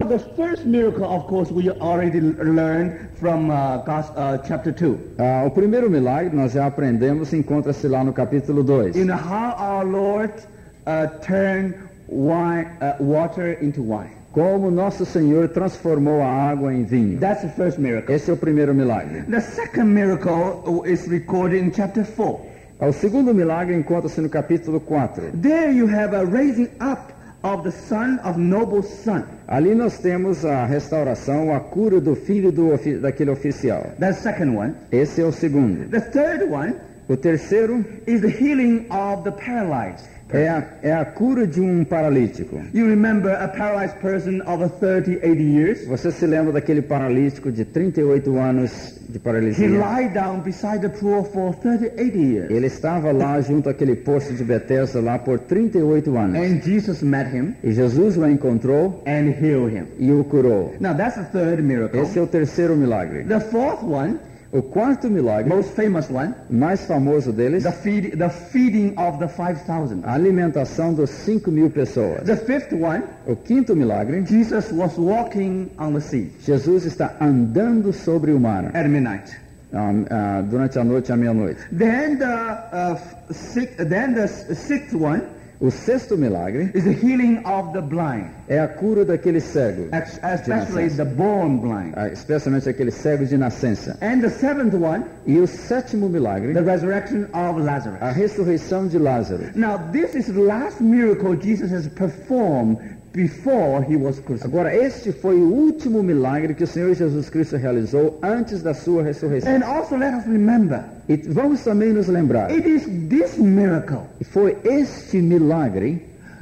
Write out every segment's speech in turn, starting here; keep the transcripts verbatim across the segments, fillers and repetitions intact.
the first miracle, of course, we already learned from uh, Gos- uh, chapter two. Ah, o primeiro milagre, nós já aprendemos, encontra-se lá no capítulo dois. You know how our Lord uh, turned wine, uh, water into wine. Como nosso Senhor transformou a água em vinho. That's the first miracle. Esse é o primeiro milagre. The second miracle is recorded in chapter four. O segundo milagre encontra-se no capítulo quatro. There you have a raising up of the son of noble son. Ali nós temos a restauração, a cura do filho do ofi- daquele oficial. That's the second one. Esse é o segundo. The third one O terceiro is the healing of the paralyzed. é a, é a cura de um paralítico. You remember a paralyzed person of thirty, eighty years? Você se lembra daquele paralítico de trinta e oito anos de He paralisia? lied down beside the pool for thirty, eighty years. Ele estava lá junto àquele poço de Betesda lá por trinta e oito anos. And Jesus met him E Jesus o encontrou and healed him. e o curou. Now that's the third miracle. Esse é o terceiro milagre. The fourth one, O quarto milagre, most famous one, mais famoso deles, the, feed, the feeding of the five thousand. a alimentação dos cinco mil pessoas. The fifth one, O quinto milagre, Jesus was walking on the sea Jesus está andando sobre o mar at midnight. ah, ah, durante a noite à meia-noite. Then the uh, f- six, then the s- sixth one O sexto milagre is the healing of the blind, é a cura daquele cego, ex- de especially nascença. the born blind. Ah, especialmente aquele cego de nascença. And the seventh one, E o sétimo milagre, the resurrection of Lazarus. a ressurreição de Lázaro. Now, this is the last miracle Jesus has performed before he was crucified. Agora, este foi o último milagre que o Senhor Jesus Cristo realizou antes da sua ressurreição. And also let us remember, E vamos também nos lembrar, it is this miracle foi este milagre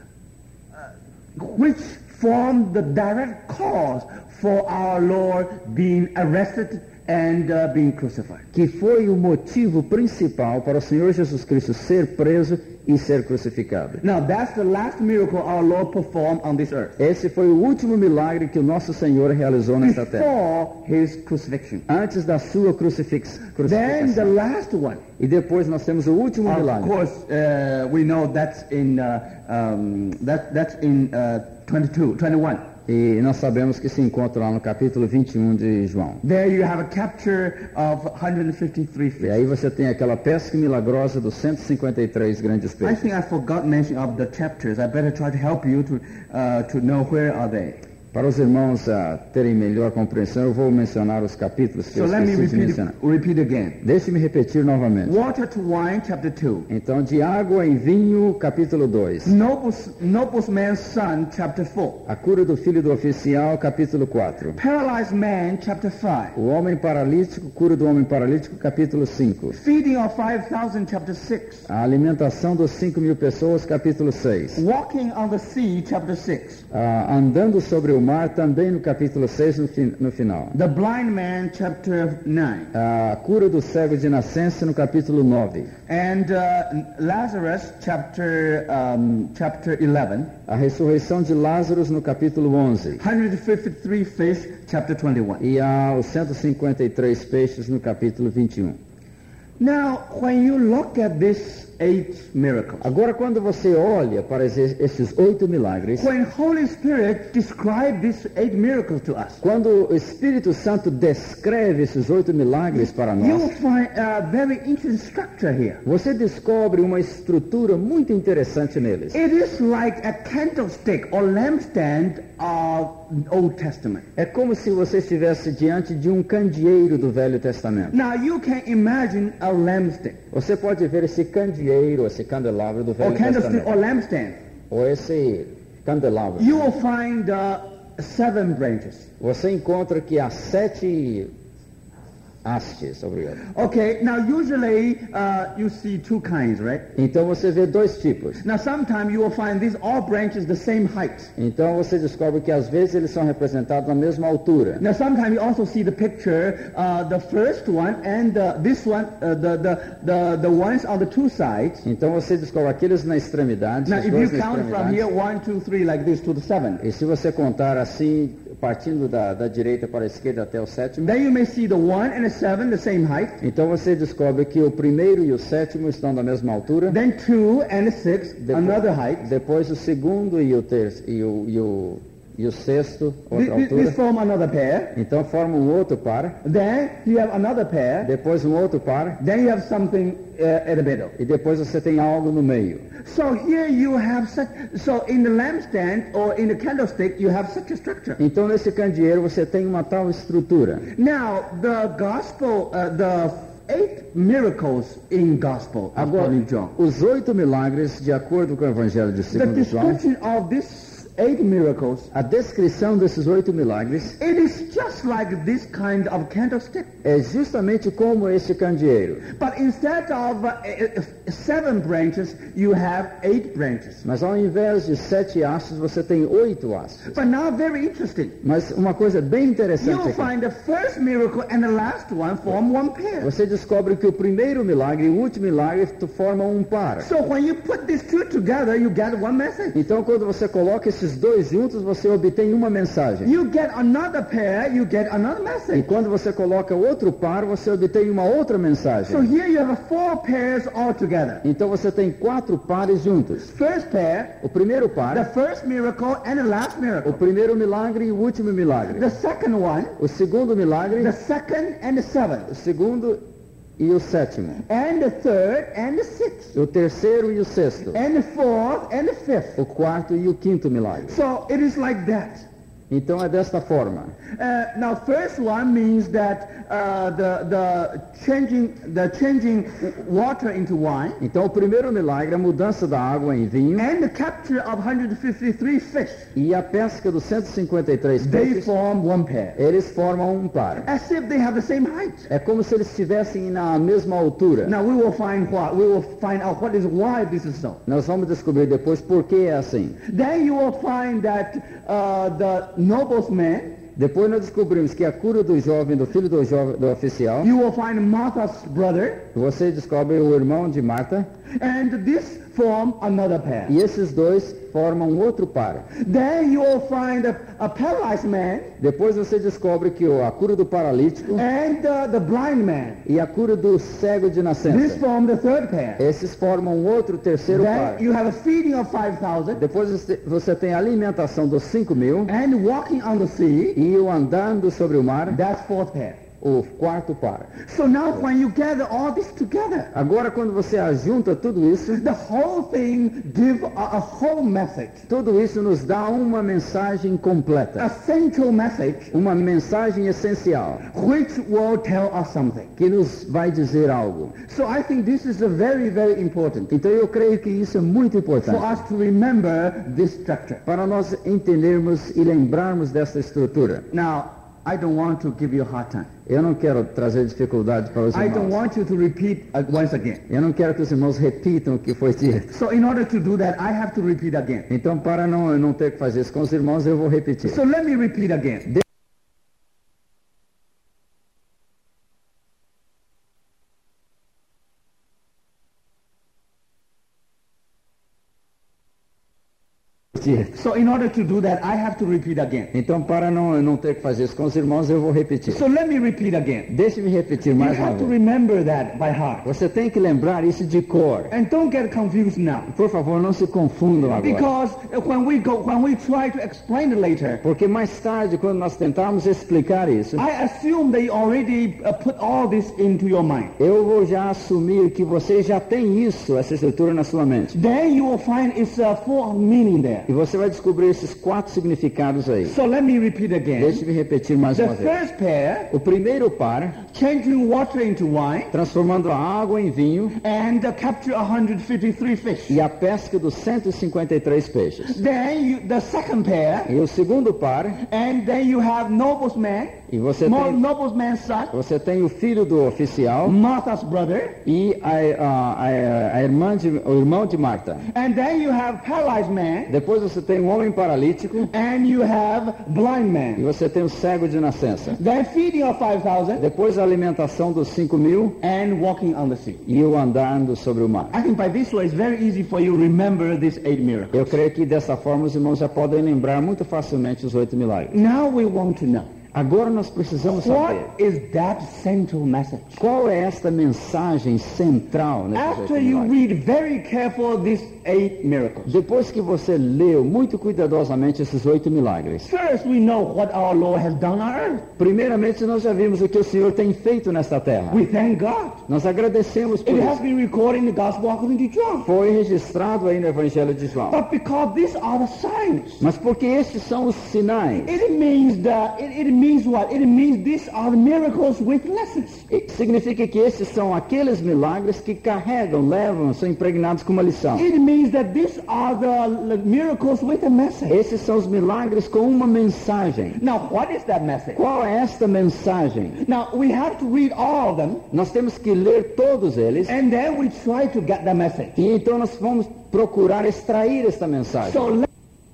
which formed the direct cause for our Lord being arrested and uh, being crucified. que foi o motivo principal para o Senhor Jesus Cristo ser preso e ser crucificado. Now, that's the last miracle our Lord performed on this earth Esse foi o último milagre que o nosso Senhor realizou nesta terra, before his crucifixion. antes da sua crucifix- Then the crucificação. last one, E depois nós temos o último of milagre. course, uh, we know that's in uh, um, that that's in uh, twenty-two, twenty-one. E nós sabemos que se encontra lá no capítulo vinte e um de João. There you have a capture of one hundred fifty-three E fish. aí você tem aquela pesca milagrosa dos cento e cinquenta e três grandes I peixes. think I forgot mention of the chapters. I better try to help you to uh, to know where are they. Para os irmãos ah, terem melhor compreensão, eu vou mencionar os capítulos que So eu let me esqueci de repeat mencionar. it, repeat again. Deixe-me repetir novamente. Water to wine, chapter two. Então, de água em vinho, capítulo dois. Nobles, nobles man's son, chapter four. A cura do filho do oficial, capítulo quatro. Paralyzed man, chapter five. O homem paralítico, cura do homem paralítico, capítulo cinco. Feeding of five thousand, chapter six. A alimentação dos cinco mil pessoas, capítulo seis. Walking on the sea, chapter six. Ah, andando sobre o mar, também no capítulo seis, no, fin- no final. The blind man, chapter nine. A cura do cego de nascença, no capítulo nove. And uh, Lazarus, chapter um, chapter eleven. A ressurreição de Lázaro, no capítulo onze. one hundred fifty-three fish, chapter twenty-one. E a, os cento e cinquenta e três peixes, no capítulo vinte e um. Now, when you look at these eight miracles, Agora, quando você olha para esses, esses oito milagres, when Holy Spirit described these eight miracles to us, quando o Espírito Santo descreve esses oito milagres para you will nós, find a very interesting structure here. você descobre uma estrutura muito interessante neles. It is like a candlestick or lampstand of Old Testament. É como se você estivesse diante de um candeeiro do Velho Testamento. Now you can imagine a lampstick Você pode ver esse candeeiro, esse candelabro do or Velho candlestick or Testamento, lampstand. ou esse candelabro. You will find uh, seven branches. Você encontra que há sete hastes, obrigado. Okay, now usually uh, you see two kinds, right? Então você vê dois tipos. Now sometimes you will find these all branches the same height. Então você descobre que às vezes eles são representados na mesma altura. Now sometimes you also see the picture, uh, the first one and uh, this one, uh, the, the, the, the ones on the two sides. Então você descobre aqueles na extremidade, Now os if dois you na count from here, extremidade. one, two, three, like this to the seven, E se você contar assim, partindo da, da direita para a esquerda até o sétimo, then you may see the one and the seven the same height, então você descobre que o primeiro e o sétimo estão da mesma altura. then two and the six, Depois, another height, depois o segundo e o terceiro e o, e o e o sexto, This, outra this altura. form another pair. Então forma um outro par, Then you have another pair. depois um outro par, Then you have something uh, at the middle. e depois você tem algo no meio. So here you have such. So in the lampstand or in the candlestick, you have such a structure. Então nesse candeeiro você tem uma tal estrutura. Now the gospel, uh, the eight miracles in gospel Agora, according to John. os oito milagres, de acordo com o Evangelho de The segundo João, description of these eight miracles, a descrição desses oito milagres it is just like this kind of candlestick. é justamente como esse candeeiro. But instead of uh, uh, seven branches, you have eight branches. Mas ao invés de sete hastes, você tem oito hastes. But now very interesting. Mas uma coisa bem interessante You'll aqui. find the first miracle and the last one form one pair. Você descobre que o primeiro milagre e o último milagre tu- formam um par. So when you put these two together, you get one message. Então quando você coloca esses dois juntos, você obtém uma mensagem. You get another pair, you get another E message. quando você coloca outro par, você obtém uma outra So mensagem. here you have four pairs all together. Então você tem quatro pares juntos. First pair, O primeiro the par, first miracle and the last o miracle. primeiro milagre e o último milagre. The second one, O segundo milagre, the second and the seventh. o segundo e o sétimo. And the third and the sixth. O terceiro e o sexto. And the fourth and the fifth. O quarto e o quinto milagre. So it is like that. Então é desta forma. Uh, now, first one means that uh, the the changing the changing water into wine Então o primeiro milagre é a mudança da água em vinho and the capture of one hundred fifty-three fish. e a pesca dos cento e cinquenta e três They peixes. form one pair, Eles formam um par. as if they have the same height. É como se eles estivessem na mesma altura. Now we will find what we will find out what is why this is so. Nós vamos descobrir depois por que é assim. Then you will find that uh, the nobleman, Depois nós descobrimos que a cura do jovem, do filho do jovem, do oficial, you will find Martha's brother, você descobre o irmão de Marta, and this form another pair. e esses dois formam outro par. Then you will find a, a paralyzed man Depois você descobre que o- a cura do paralítico and uh, the blind man. e a cura do cego de This nascença. form the third pair. Esses formam outro terceiro par. Then you have a feeding of five thousand Depois você- você tem a alimentação dos cinco mil and walking on the sea. e o andando sobre o mar, That's fourth pair. o quarto par. So now when you gather all this together, Agora quando você ajunta tudo isso, the whole thing give a, a whole message, tudo isso nos dá uma mensagem a completa, central message, uma mensagem essencial which will tell us something. que nos vai dizer algo. So I think this is a very, very important Então eu creio que isso é muito for importante us to remember this structure. para nós entendermos e lembrarmos dessa estrutura. Now, I don't want to give you a hard time. Eu não quero trazer dificuldade para os I don't irmãos. want you to repeat uh, once again. Eu não quero que os irmãos repitam o que foi dito. So in order to do that, I have to repeat again. Então, para não, não ter que fazer isso com os irmãos, eu vou repetir. So let me repeat again. So in order to do that, I have to repeat again. Então, para não, não ter que fazer isso com os irmãos, eu vou repetir. So let me repeat again. Deixe-me repetir You mais uma have to vez. remember that by heart. Você tem que lembrar isso de cor. And don't get confused now. Por favor, não se confundam agora. Because uh, when we go, when we try to explain it later, Porque mais tarde, quando nós tentarmos explicar isso, I assume they already uh, put all this into your mind. eu vou já assumir que você já tem isso, essa estrutura na sua mente. Then you will find it's a full meaning there. E você vai descobrir esses quatro significados aí. So let me repeat again. Deixe-me repetir mais The uma vez. first pair, O primeiro par, changing water into wine, transformando a água em vinho and uh, capture one hundred fifty-three fish. e a pesca dos cento e cinquenta e três peixes. Then you, the second pair, E o segundo par, and then you have nobleman, e você Mo- tem, nobleman's son, você tem o filho do oficial Martha's brother, e a, a, a, a irmã de, o irmão de Marta. and then you have paralyzed man, Depois você tem um homem paralítico and you have blind e man. você tem o cego de nascença. Then feeding of five thousand Depois a alimentação dos cinco mil and walking on the sea. e o andando sobre o mar. I think by this way it's very easy for you to remember these eight miracles. Eu creio que dessa forma os irmãos já podem lembrar muito facilmente os oito milagres. Now we want to know. Agora nós precisamos saber What is that central message? qual é esta mensagem central nesses oito After you milagres. read very careful these eight miracles, Depois que você leu muito cuidadosamente esses oito milagres, first we know what our Lord has done on earth. primeiramente nós já vimos o que o Senhor tem feito nesta terra. We thank God. Nós agradecemos por It has isso. been recorded in the Gospel according to John. Foi registrado aí no Evangelho de João. But because these are the signs, Mas porque estes são os sinais, it means that it, it means what? It means these are the miracles with lessons. e significa que estes são aqueles milagres que carregam, levam, são impregnados com uma lição. It means that these are the miracles with a message. Esses são os milagres com uma mensagem. Now, what is that message? Qual é esta mensagem? Now, we have to read all of them, Nós temos que ler todos eles, and then we try to get the message. e então nós vamos procurar extrair esta mensagem. So let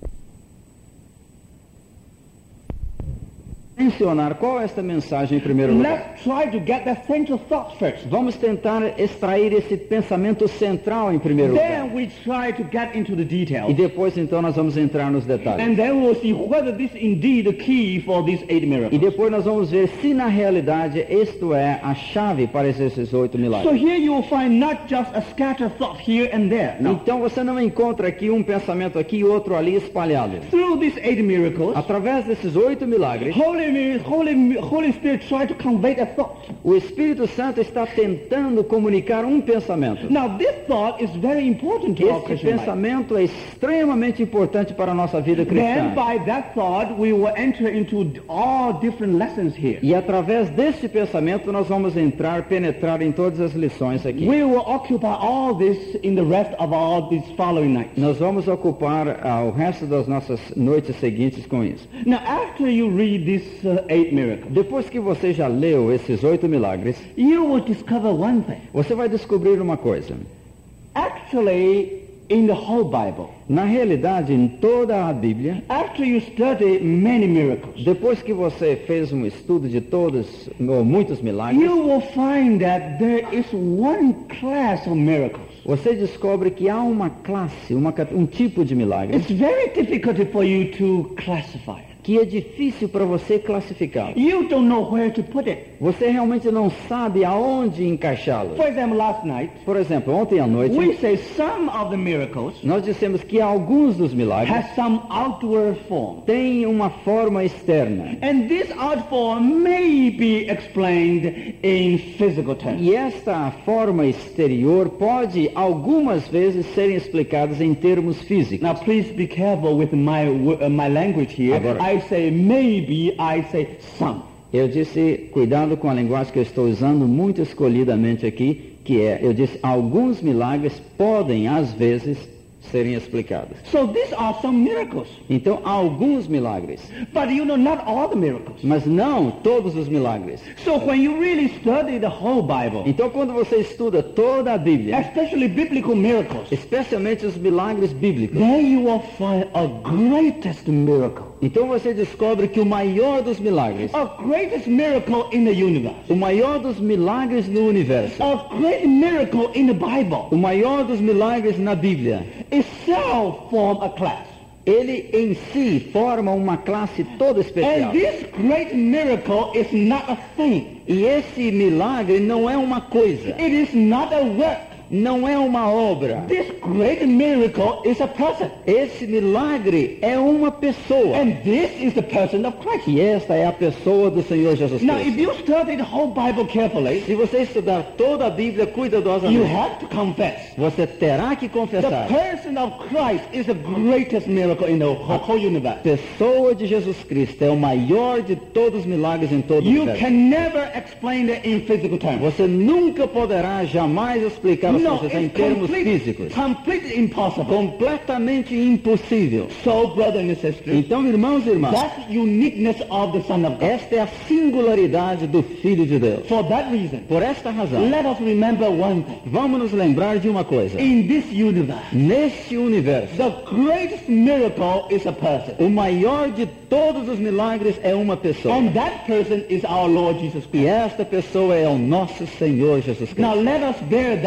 Mencionar qual é esta mensagem em primeiro lugar. Let's try to get the central thought first. Vamos tentar extrair esse pensamento central em primeiro lugar. Then we try to get into the E details. depois então nós vamos entrar nos detalhes. And then we'll see whether this is indeed the key for these eight E miracles. depois nós vamos ver se na realidade isto é a chave para esses oito So milagres. here you will find not just a scattered thought here and there. No. Então você não encontra aqui um pensamento aqui e outro ali espalhado. Through these eight miracles, Através desses oito milagres, Holy, Holy, Holy Spirit try to convey a thought. o Espírito Santo está tentando comunicar um pensamento. Now this thought is very important to our Esse Christian life. pensamento é extremamente importante para a nossa vida Then cristã. by that thought we will enter into all different lessons here. E através deste pensamento nós vamos entrar, penetrar em todas as lições aqui. We will occupy all this in the rest of all these following nights. Nós vamos ocupar ah, o resto das nossas noites seguintes com isso. Now after you read these uh, eight miracles, Depois que você já leu esses oito milagres, you will discover one thing. você vai descobrir uma coisa. Actually, in the whole Bible, Na realidade, em toda a Bíblia, after you study many miracles, depois que você fez um estudo de todos ou muitos milagres, you will find that there is one class of miracles. você descobre que há uma classe, uma, cat- um tipo de milagre It's very difficult for you to classify it. que é difícil para você classificar. You don't know where to put it. Você realmente não sabe aonde encaixá-lo. For example, last night, Por exemplo, ontem à noite, we say some of the miracles nós dissemos que alguns dos milagres has some outward form. têm uma forma externa. And this outward form may be explained in physical terms. E esta forma exterior pode, algumas vezes, serem explicadas em termos físicos. Now please be careful with my wo- uh, my language here. Agora- I say maybe, I say some. Eu disse, cuidado com a linguagem que eu estou usando muito escolhidamente aqui, que é, eu disse, alguns milagres podem, às vezes, serem explicados. So these are some miracles. Então, há alguns milagres, But you know, not all the miracles. mas não todos os milagres. So when you really study the whole Bible, Então, quando você estuda toda a Bíblia, especially biblical miracles, especialmente os milagres bíblicos, then you will find a greatest miracle. então você descobre que o maior dos milagres, A greatest miracle in the universe. o maior dos milagres no universo, A great miracle in the Bible o maior dos milagres na Bíblia, itself form a class. ele em si forma uma classe toda especial. And this great miracle is not a thing. E esse milagre não é uma coisa, It is not a work. não é uma obra. This great miracle is a person. Esse milagre é uma pessoa. And this is the person of Christ. E esta é a pessoa do Senhor Jesus Now, if Cristo. you study the whole Bible carefully, Se você estudar toda a Bíblia you cuidadosamente, have to confess. você terá que The confessar. person of Christ is the greatest miracle in the whole, whole A universe. pessoa de Jesus Cristo é o maior de todos os milagres em todo o You universo. can never explain it in physical terms. Você nunca poderá jamais explicar as No, coisas em it's termos complete, físicos. completely impossible. Completamente impossível. So, brothers and sisters, Então, irmãos e irmãs, that's the uniqueness of the Son of God. esta é a singularidade do Filho de Deus. For that reason, Por esta razão, let us remember one thing. vamos nos lembrar de uma coisa. In this universe, Neste universo, the greatest miracle is a person. o maior de todos os milagres é uma pessoa. And that person is our Lord Jesus E Christ. esta pessoa é o nosso Senhor Jesus Now Cristo. let us bear that in mind.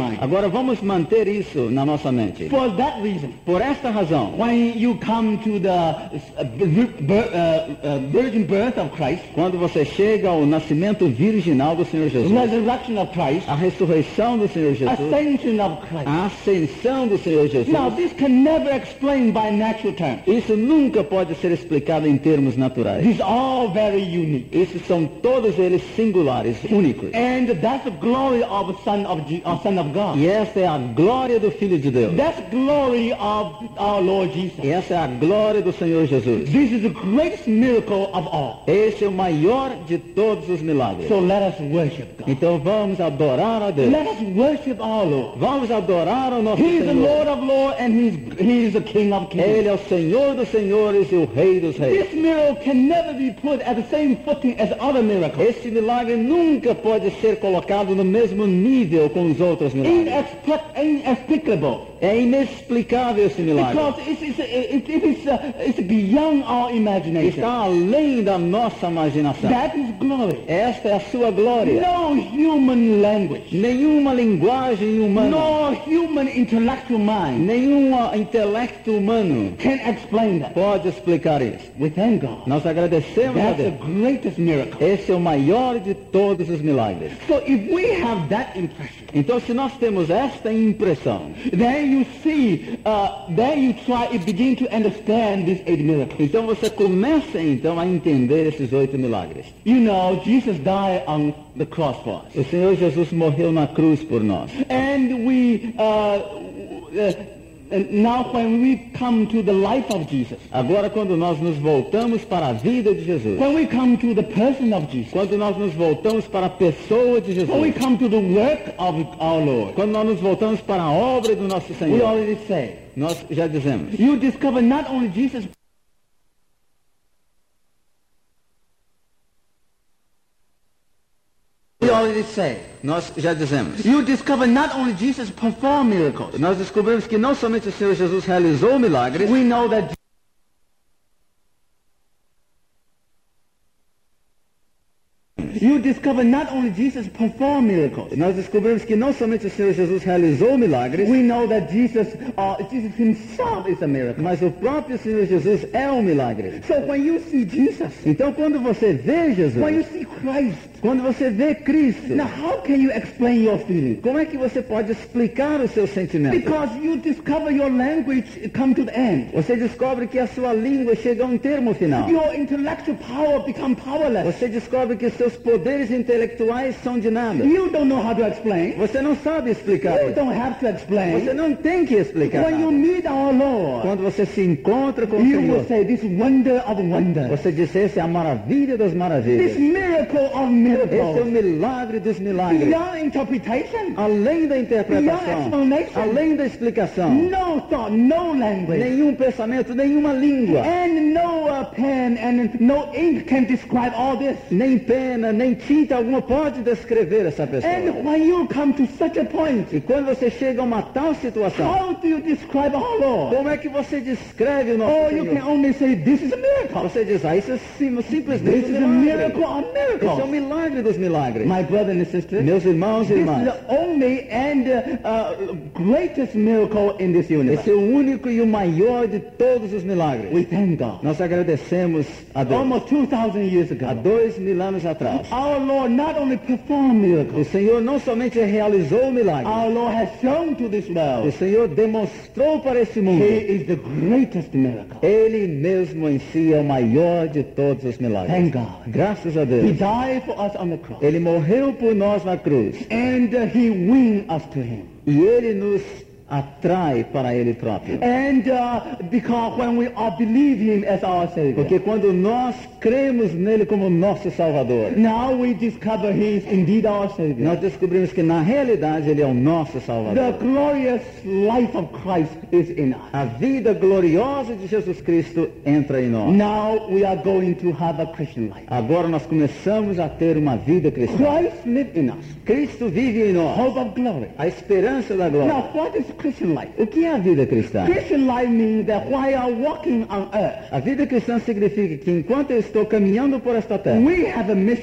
mind. Agora vamos manter isso na nossa mente. For that reason, Por esta razão, when you come to the uh, vir- bir- uh, uh, virgin birth of Christ, quando você chega ao nascimento virginal do Senhor Jesus, resurrection of Christ, a ressurreição do Senhor Jesus, ascension of Christ. a ascensão do Senhor Jesus, Now, this can never explain by natural terms. isso nunca pode ser explicado em termos naturais. These are all very unique. Esses são todos eles singulares, únicos. And that's the glory of the Son of, Je- of Son of God. E essa é a glória do Filho de Deus. That's glory of our Lord Jesus. E essa é a glória do Senhor Jesus. This is the greatest miracle of all. Esse é o maior de todos os milagres. So let us worship God. Então vamos adorar a Deus. Let us worship our Lord. Vamos adorar o nosso He is the Senhor. Lord of Lords and He is, he is the King of Kings. Ele é o Senhor dos senhores e o Rei dos reis. This miracle can never be put at the same footing as other miracles. Esse milagre nunca pode ser colocado no mesmo nível com os outros milagres. Inexplic- Inexplicable. É inexplicável esse milagre. Because it's, it's, it, it is, uh, it's beyond our imagination. Está além da nossa imaginação. That is glory. Esta é a sua glória. No human language, Nenhuma linguagem humana, no human intellectual mind nenhum intelecto humano can explain that. pode explicar isso. We thank God. Nós agradecemos a That's the Deus. greatest miracle. Esse é o maior de todos os milagres. So if we have that impression, Então, se nós temos esta impressão, then you see, uh, then you try, you begin to understand these eight miracles. então você começa então a entender esses oito milagres. You know, Jesus died on the cross for us. O Senhor Jesus morreu na cruz por nós. And we, uh, uh, and now when we come to the life of Jesus, Agora, quando nós nos voltamos para a vida de Jesus, when we come to the person of Jesus, quando nós nos voltamos para a pessoa de when we Jesus, come to the work of our Lord, quando nós nos voltamos para a obra do nosso we Senhor, already say, nós já dizemos, you discover not only Jesus, we already say, nós já dizemos, you discover not only Jesus performed miracles, nós descobrimos que não somente o Senhor Jesus realizou milagres, we know that you discover not only Jesus performed miracles, nós descobrimos que não somente o Senhor Jesus realizou milagres, we know that Jesus, uh, Jesus himself is a miracle. mas o próprio Senhor Jesus é um milagre. So when you see Jesus, Então, quando você vê when you Jesus, see Christ, quando você vê Cristo, now how can you explain your feelings? como é que você pode explicar o seu sentimento? Because you discover your language come to the end. Você descobre que a sua língua chega a um termo final. Your intellectual power become powerless. Você descobre que seus poderes intelectuais são de nada. You don't know how to explain. Você não sabe explicar You isso. don't have to Você explain. não tem que explicar When you nada. meet our Lord, Quando você se encontra com o you will Senhor, say, this wonder of wonders, você diz, essa é a maravilha das maravilhas. this miracle of Esse é o miracles, milagre dos milagres. beyond interpretation, Além da beyond interpretação, explanation, além da explicação, no thought, no language, nenhum pensamento, nenhuma língua, and no uh, pen and no ink can describe all this. nem pena, nem tinta alguma pode descrever essa pessoa. And when you come to such a point, E quando você chega a uma tal situação, how do you describe our Lord? como é que você descreve o nosso Oh, you can Senhor? only say, this is a miracle. Você diz, ah, isso é sim- simplesmente This um is a milagre. miracle of Esse é o miracles. milagre dos milagres. My brother and sister, Meus irmãos e this is irmãs, the only and uh, uh, greatest miracle in this universe. esse é o único e o maior de todos os milagres. We thank God. Nós agradecemos a Deus. Almost two thousand years Há ago, dois mil anos atrás, our Lord not only performed o miracles, Senhor não somente realizou milagres, our Lord has shown to this o world, Senhor demonstrou para esse mundo. He is the greatest miracle. Ele mesmo em si é o maior de todos os milagres. Thank God. Graças a He Deus. died for us on the cross, Ele morreu por nós na cruz. and uh, He win us to Him. E Ele nos atrai para Ele próprio. And uh, because when we are believe Him as our Savior, Porque quando nós cremos nele como nosso Salvador, now we discover He is indeed our Savior. nós descobrimos que na realidade Ele é o nosso The Salvador. glorious life of Christ is in us. A vida gloriosa de Jesus Cristo entra em nós. Now we are going to have a Christian life. Agora nós começamos a ter uma vida cristã. Christ lives in us. Cristo vive em nós. Hope of glory. A esperança da glória. Now, what is Christian life? O que é a vida cristã? Christian life means that while you are walking on earth, A vida cristã significa que enquanto eu estou caminhando por esta terra, we have a mission.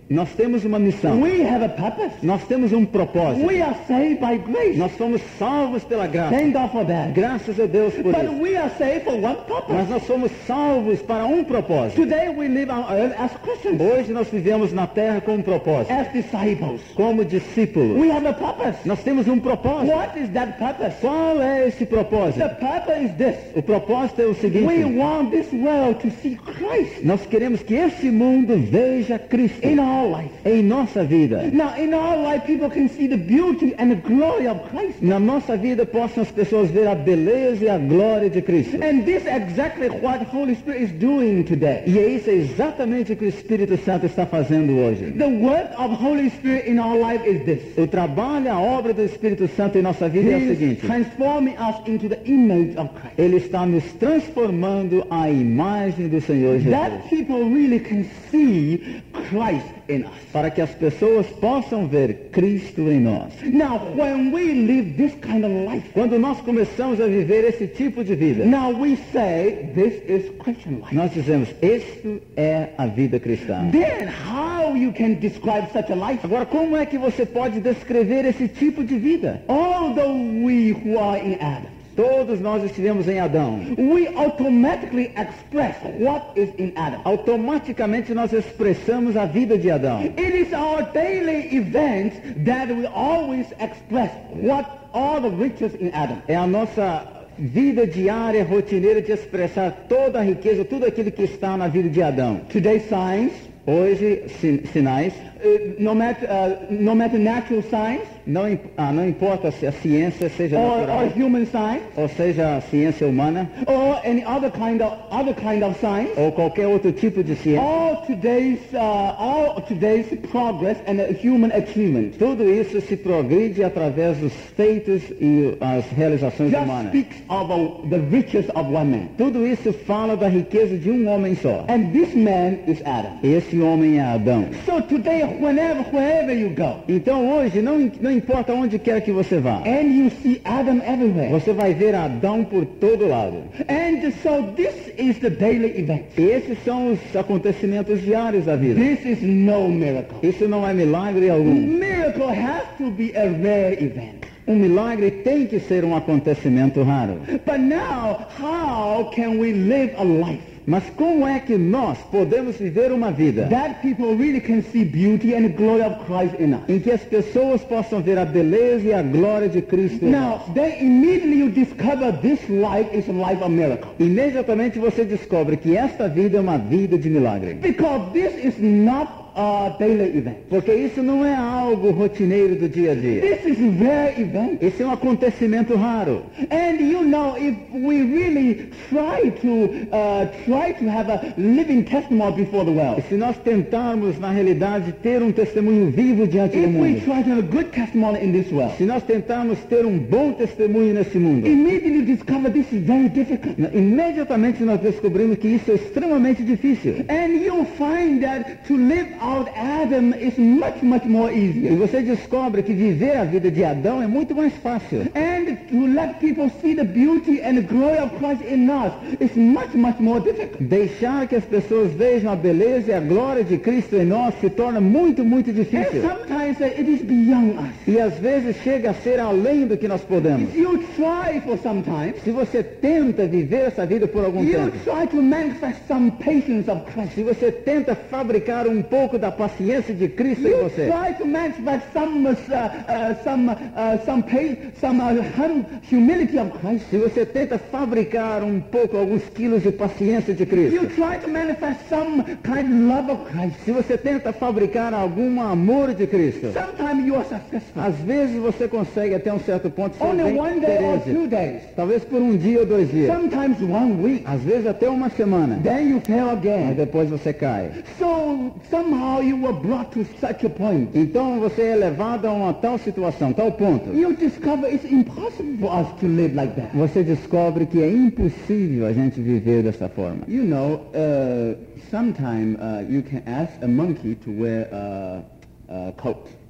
Nós temos uma missão. We have a purpose. Nós temos um propósito. We are saved by grace. Nós somos salvos pela graça. Thank God for that. Graças a Deus por But isso. we are saved for one Mas purpose. nós somos salvos para um propósito. Today we live on earth as Christians, Hoje nós vivemos na terra com um propósito. as disciples. Como discípulos. We have a purpose. Nós temos um propósito. What is that purpose? Qual é esse propósito? The purpose is this. O propósito é o We seguinte. want this world to see Christ Nós queremos que esse mundo veja Cristo in our life. em nossa vida. Now, in our life, people can see the beauty and the glory of Christ. Na nossa vida possam as pessoas ver a beleza e a glória de Cristo. And this is exactly what Holy Spirit is doing today. E é isso exatamente o que o Espírito Santo está fazendo hoje. The work of Holy Spirit in our life is this. O trabalho, a obra do Espírito Santo em nossa vida é o He is seguinte. transforming us into the image of Christ. Ele está nos transformando à imagem do Senhor Jesus. That people really can see Christ in us. Para que as pessoas possam ver Cristo em nós. Now, when we live this kind of life, Quando nós começamos a viver esse tipo de vida, now we say this is Christian life. nós dizemos, isto é a vida cristã. Then how you can describe such a life? Agora, como é que você pode descrever esse tipo de vida? Although we who are in Adam, Todos nós estivemos em Adão. we automatically express what is in Adam. Automaticamente nós expressamos a vida de Adão. It is our daily events that we always express what are the riches in Adam. É a nossa vida diária, rotineira de expressar toda a riqueza, tudo aquilo que está na vida de Adão. Today, science, Hoje, sin- sinais, uh, no matter uh, no matter natural science não, im- ah, não importa se a ciência seja or, natural, or human science ou seja a ciência humana, or any other kind of other kind of science, ou qualquer outro tipo de ciência, all today's uh, all today's progress and uh, human achievement tudo isso se progride através dos feitos e as realizações just humanas. speaks of uh, the riches of one man. Tudo isso fala da riqueza de um homem só. And this man is Adam. Esse homem é Adão. So today, whenever, wherever you go, Então hoje, não, não importa onde quer que você vá, and you see Adam everywhere. você vai ver Adão por todo lado. And so this is the daily event. E esses são os acontecimentos diários da vida. This is no miracle. Isso não é milagre algum. Miracle has to be a rare event. Um milagre tem que ser um acontecimento raro. But now, how can we live a life Mas como é que nós podemos viver uma vida that people really can see beauty and the glory of Christ in us? em que as pessoas possam ver a beleza e a glória de Cristo em nós? Now, then immediately you discover this life is a life of miracle. Imediatamente você descobre que esta vida é uma vida de milagre. Because this is not a daily event. Porque isso não é algo rotineiro do dia a dia. This is a rare event. Esse é um acontecimento raro. And you know, if we really try to uh, try to have a living testimony before the E world, se nós tentarmos, na realidade, ter um testemunho vivo diante do if we mundo, try to have a good testimony in this world, se nós tentarmos ter um bom testemunho nesse mundo, immediately you discover this is very difficult. imediatamente nós descobrimos que isso é extremamente difícil. And you'll find that to live out Adam is much, much more E easier. você descobre que viver a vida de Adão é muito mais fácil. And to let people see the beauty and the glory of Christ in us is much, much more difficult. Deixar que as pessoas vejam a beleza e a glória de Cristo em nós se torna muito, muito And difícil. sometimes uh, it is beyond us. E às vezes chega a ser além do que nós podemos. If you try for some time, Se você tenta viver essa vida por algum you tempo, try to manifest some patience of Christ. se você tenta fabricar um pouco da paciência de Cristo em You você, try to manifest some, uh, uh, some, uh, some, pa- some uh, hum- humility of Christ. se você tenta fabricar um pouco, alguns quilos de paciência de Cristo, You try to manifest some kind of love of Christ. se você tenta fabricar algum amor de Cristo, Sometimes you are successful. às vezes você consegue até um certo ponto ser Only bem one day or êxito. two days. Talvez por um dia ou dois dias, Sometimes one week. às vezes até uma semana, Then you fail mas again. depois você cai. So somehow you were brought to such a point. Então você é levado a uma tal situação, tal ponto, You discover it's impossible for us to live like that. você descobre que é impossível a gente viver dessa forma. You know, uh, sometimes uh, you can ask a monkey to wear a, a coat.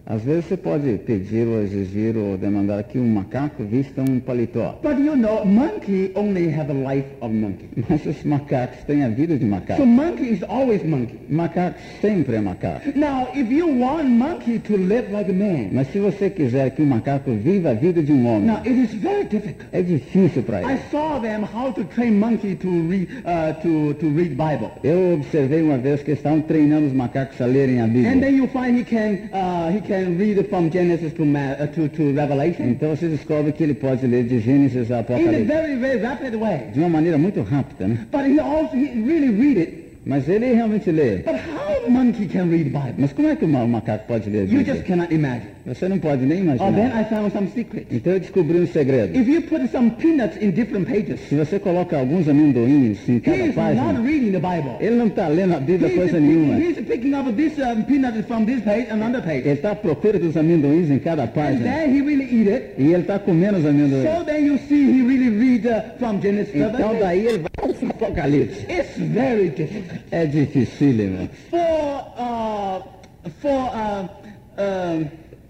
Às vezes você pode pedir ou exigir ou demandar que um macaco vista um paletó. But you know, monkey only have a life of monkey. Mas os macacos têm a vida de So macaco. monkey is always monkey. Macaco sempre é macaco. Now, if you want monkey to live like a man, Mas se você quiser que um macaco viva a vida de um homem, now it is very difficult. é difícil para I ele. saw them how to train monkey to read uh, to to read Bible, Eu observei uma vez que estavam treinando os macacos a lerem a and Bíblia. then you find he can uh, he can read from Genesis to Ma- uh, to to Revelation Então você descobre que ele pode ler de Gênesis a in a Apocalipse very very rapid way. de uma maneira muito rápida, né? But he also he really read it. Mas ele realmente lê. But how monkey can read Bible? Mas como é que o ma- o macaco pode ler a You Bíblia? just cannot imagine. Você não pode nem Oh, then imaginar. I found some secret. Então eu descobri um segredo. If you put some peanuts in different pages, Se você coloca alguns amendoins em he cada is not página, reading the Bible. ele não está lendo a Bíblia He's coisa picking, nenhuma. he's picking up this um, peanut from this page, another page. Ele está à procura dos amendoins em cada And página. then he really eat it. E ele está comendo os amendoins. So then you see he really read uh, from Genesis to Então Revelation. daí ele vai para o Apocalipse. It's very difficult. É dificílimo. For, uh, for, uh, um,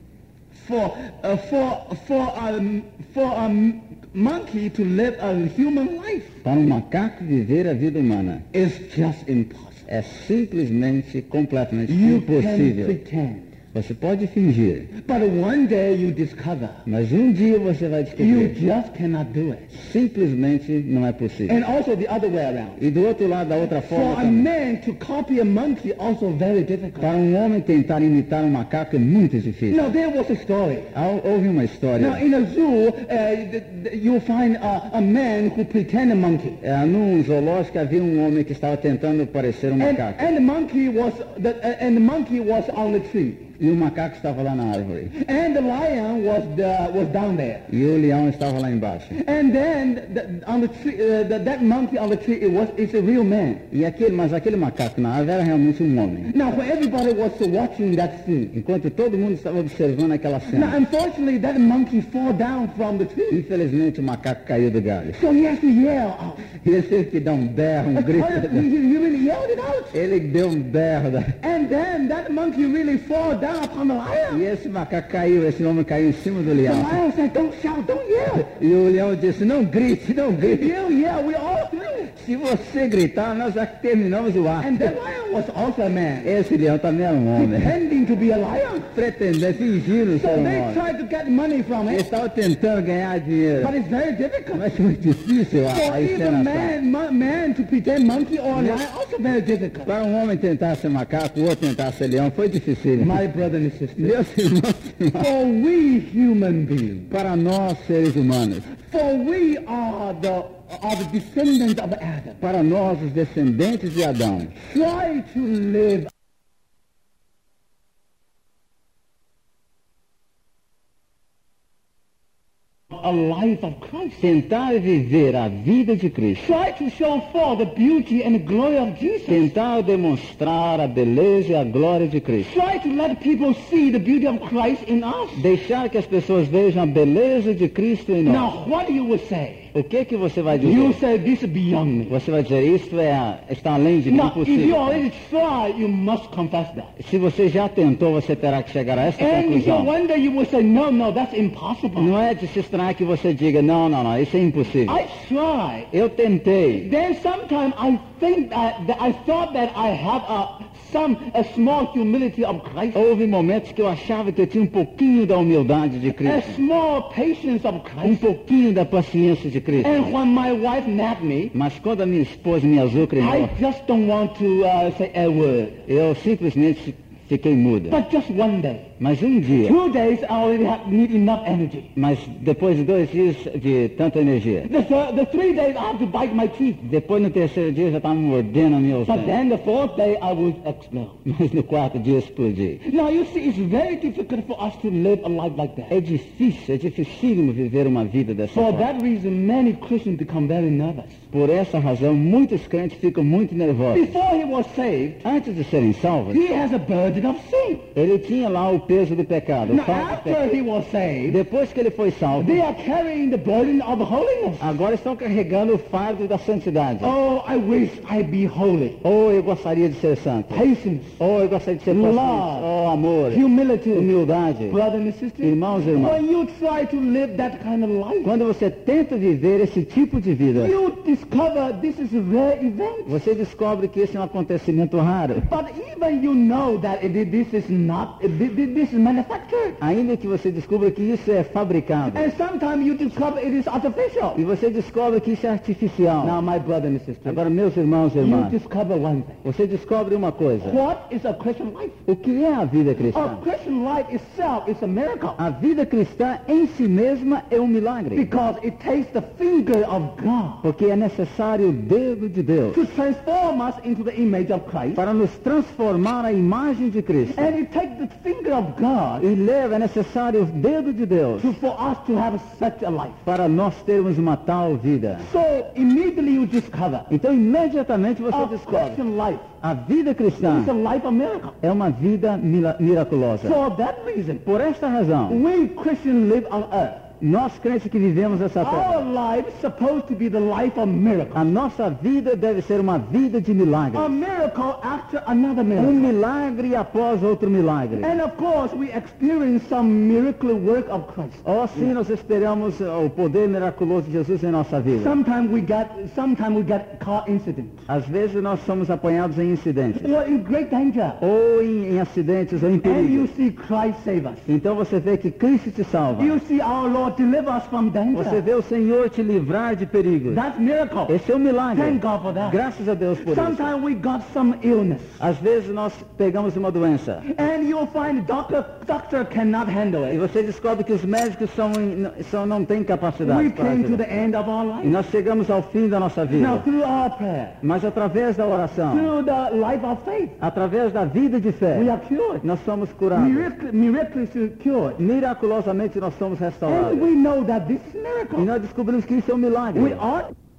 for, uh, for, for, um, for a monkey to live a human life Para um macaco viver a vida humana is just impossible. é simplesmente, completamente You can impossível. pretend. Você pode fingir, But one day you discover mas um dia você vai you descobrir. just cannot do it. Simplesmente não é possível. And also the other way around. E do outro lado, da outra For forma a também. man to copy a monkey also very difficult. Para um homem tentar imitar um macaco é muito difícil. Now there was a story. Há- Houve uma Now história. in a zoo, uh, th- th- you'll find a, a man who pretend a monkey. É, num zoológico havia um homem que estava tentando parecer um And, macaco. and the monkey was the, uh, and the monkey was on the tree. E o macaco estava lá na árvore. And the lion was the, was down there. E o leão estava lá embaixo. And then the, on the tree, uh, the, that monkey on the tree, it was it's a real man. E aquele, mas aquele macaco na árvore era realmente um homem. Now when everybody was watching that scene, Enquanto todo mundo estava observando aquela now cena. unfortunately that monkey fall down from the tree. Infelizmente o macaco caiu do galho. So he has to yell out. E ele teve que dar um berro, um he, grito. he really yelled it out. Ele deu um berro. Da... And then that monkey really fall down upon the lion. E esse macaco caiu, esse homem caiu em cima do The leão. lion said, don't shout, don't yell. E o leão disse, não grite, não If grite. you yell, we all through. Se você gritar, nós já terminamos o ato. And that lion was also a man, Esse leão também era um homem. pretending to be a lion. Pretendendo, fingindo ser So um they homem. tried to get money from Ele it, estava tentando ganhar dinheiro. but it's very difficult. Mas é muito difícil a, For a even encenação. man, mo- man to pretend monkey or a lion, also very difficult. Para um homem tentar ser macaco, o outro tentar ser leão, foi difícil. My brother and sister, Meus irmãos, irmãos, for we human beings, para nós seres humanos, for we are the are the descendants of Adam, para nós os descendentes de Adão, try to live a life of Christ. tentar viver a vida de Cristo, Try to show forth the beauty and the glory of Jesus. tentar demonstrar a beleza e a glória de Cristo, Try to let people see the beauty of Christ in us. deixar que as pessoas vejam a beleza de Cristo em nós. Now, what you would say? O que que você vai You dizer? say this is beyond me. Você vai dizer, isto é, está além de mim, Now, if you impossível. already try, you must confess that. Se você já tentou, você terá que chegar a essa And if you conclusão. wonder, you will say, no, no, that's impossible. Não é de se estranhar que você diga, não, não, não, isso é impossível. I try. Eu tentei. Then sometimes I think that, that I thought that I have a some a small humility of Christ, Houve momentos que eu achava que eu tinha um pouquinho da humildade de a Cristo, small patience of um Christ. pouquinho da paciência de Cristo. And when my wife nagged me, Mas quando a minha esposa me azucrinou, I just don't want to uh, say a word. eu simplesmente fiquei muda. But just one day, Mas um dia, two days, I already have, need enough energy. mas depois de dois dias de tanta energia, The, th- the three days, I have to bite my teeth. depois no terceiro dia eu já estava mordendo a minha But dentes. then the fourth day, I will explode. Mas no quarto dia explodi. Now you see, it's very difficult for us to live a life like that. É difícil, é dificílimo viver uma vida dessa For forma. that reason, many Christians become very nervous. Por essa razão, muitos crentes ficam muito nervosos. Before he was saved, Antes de serem salvos, he has a burden of sin. ele tinha lá o peso do pecado. Now, Falta de after pecado. he was saved, Depois que ele foi salvo, they are carrying the burden of holiness. agora estão carregando o fardo da santidade. Oh, I wish I be holy. Ou eu gostaria de ser santo. Patience, Ou eu gostaria de ser paciente. Love. Oh, amor, humility. humildade. Brothers and sisters, Irmãos e irmãs, when you try to live that kind of life, quando você tenta viver esse tipo de vida, you discover this is a rare event. você descobre que esse é um acontecimento raro. But even you know that it, this is not, it, this is manufactured. Ainda que você descubra que isso é fabricado. And sometimes you discover it is artificial. E você descobre que isso é artificial. Now, my brothers and sisters, Agora, meus irmãos e you irmãs, discover one thing. você descobre uma coisa. What is a Christian life? O que é a vida A cristã? Christian life itself is a miracle. A vida cristã em si mesma é um milagre. Because it takes the finger of God Porque é necessário o dedo de Deus to transform us into the image of Christ. para nos transformar à imagem de Cristo. And it takes the finger of God E leva, é necessário o dedo de Deus to, for us to have such a life. para nós termos uma tal vida. So immediately you discover Então, imediatamente você a descobre. Christian life A vida cristã is a life of miracle. é uma vida mila- miraculosa. For that reason, Por esta razão, we Christians live on earth. nós crentes que vivemos essa Our terra, life is supposed to be the life of miracle. a nossa vida deve ser uma vida de milagre. A miracle after another Um miracle. milagre após outro milagre. And of course, we experience some miracle work of Christ. Oh, sim, nós esperamos uh, o poder miraculoso de Jesus em nossa vida. Sometimes we get, sometimes we get car incidents. Às vezes nós somos apanhados em incidentes, Or in great danger. ou em, em acidentes, ou em And you perigo. see Christ save us. Então você vê que Cristo te salva. You see our Lord deliver us from Você danger. vê o Senhor te livrar de perigo. That's miracle. Esse é um milagre. Thank God for that. Graças a Deus por isso. Sometimes we got some illness. Às vezes nós pegamos uma doença And you'll find doctor, doctor cannot handle e it. você descobre que os médicos são, in- são, não têm capacidade We para came to ajudar. the end of our E life. nós chegamos ao fim da nossa Now, vida. through our prayer, Mas através da oração, through the life of faith, através da vida de fé, we are cured. nós somos curados. Miracle, miraculously cured. Miraculosamente nós somos And restaurados. we know that this is E miracle. nós descobrimos que isso é um milagre. We ought